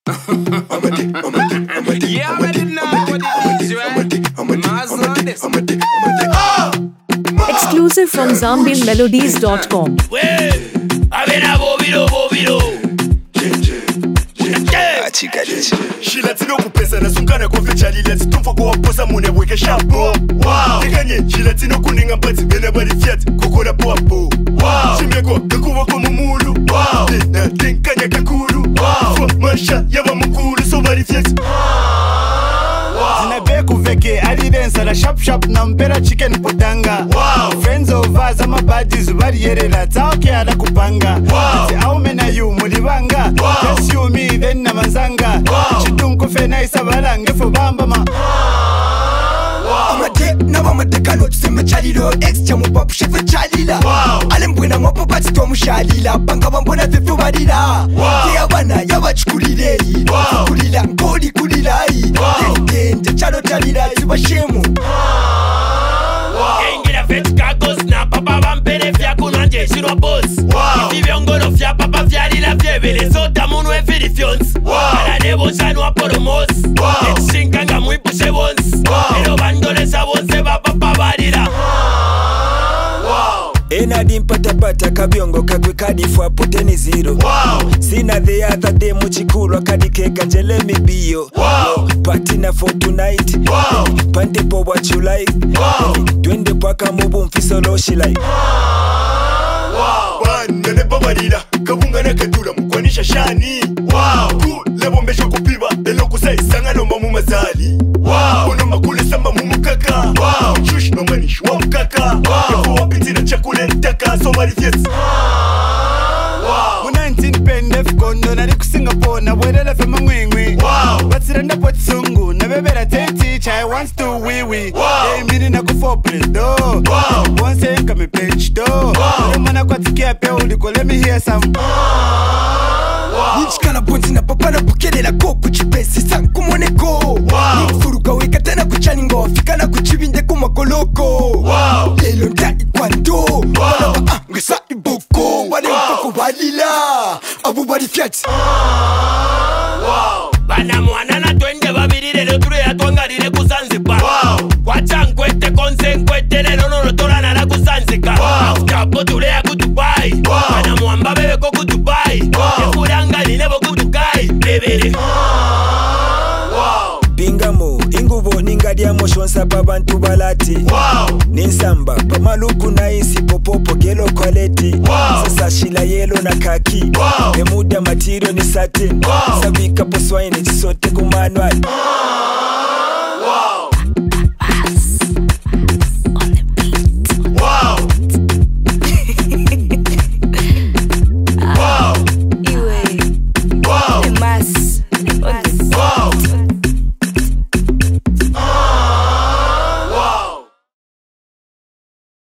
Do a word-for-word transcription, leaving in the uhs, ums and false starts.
Yeah, I already know what it is, right? Maz on this. Exclusive from zambian melodies dot com. Shilatino kupesa na sungana kwa fechali. Let's tumfo kwa posa mune weke shapo. Wow. Tekanye shilatino kuninga mbati bene bari fiat kukura po apo. Wow. Shimeko kakuwa kwa mumulu. Wow. Tena tenkanya kakuru. Wow. Fwa masha yama mukuru so bari fiat. Zinabeku veke alidensa la shop shop na mpera chicken potanga. Wow. Friends of us ama baddies bari yerela taoke ala kupanga. Wow. Ati aume na yu mulibanga. Wow. Just you me then na mazanga. Wow. Chitunku fena isa balange fo bamba ma. Amate na mamate kano tuseme chalilo ex chamu papu shefe chalila. Wow. Alembwena mwapo pati tomu shalila banga bambona fefu badila. Wow. Kia wana yawa chukulilei. Wow. Kulila nkoli kulilai. Wow. Tente chalo chalila tiba shemu. Kengira feti kakos na papa vampere fya kunanje shirwa boss. Ifivyo ngono fya papa fya lila fyevele sota munu efiri fyons. Ala nebo shanu wa poromos. Etshinkanga muipushe wons. Ero bandole sa wonse va papa valila. Ena dimpata pata kabiongo kagwe kadi fwa puteni zero. Wow. Sina the other day muchikulwa kadi keka njele mibiyo. Wow. Party na for tonight. Wow. Pante po what you like. Wow. Twende paka mubu mfiso lo she like. Wow. Bana ne babarira kabunga na kadura mukwanisha shani. Wow. Ku lebo mbesho kupiba elo kusai sanga no mamu mazali. Wow. Ono makule samba mumukaka. Wow. Shush no manish wa mkaka. Wow. Yako wapiti na chakule ntaka so mari fies. Wow. Mu nineteen pendef kondo nari ku Singapore na bwerela fe mangwengwe. Wow. Batsiranda potsungu na bebera teti chai wants to wee wee. Wow. Hey mini na ku for do. Wow. Once kame page do. Wow. Mana kwa tikia pe uliko let me hear some. Wow. Nichikala bonzi na papa na pukelela ko kuchipesi san kumoneko. Wow. Nifuruka weka tena kuchani ngo fika na kuchibinde kumakoloko. Wow. Lelo ndai kwando. Wow. Ah ngesa iboko wale mpoko walila. Abu bari fiat. Wow. Bana mwana na twende babiri lelo ture ya twangalile kusanzipa. Wow. Wacha nkwete konse nkwete lelo nono tolana na kusanzika. Wow. Afkapo tule ya kutubai. Wow. Bana mwamba bebe ko kutubai. Wow. Yefuranga nile bo kutukai. Bebele. Wow. Bingamo ingubo ningadia moshonsa pa bantu balati. Wow. Ninsamba pamaluku na isi popopo gelo quality. Wow. Sasa shila yelo na kaki. Wow. Emuda material ni satin. Wow. Sabika poswaini chisote kumanual.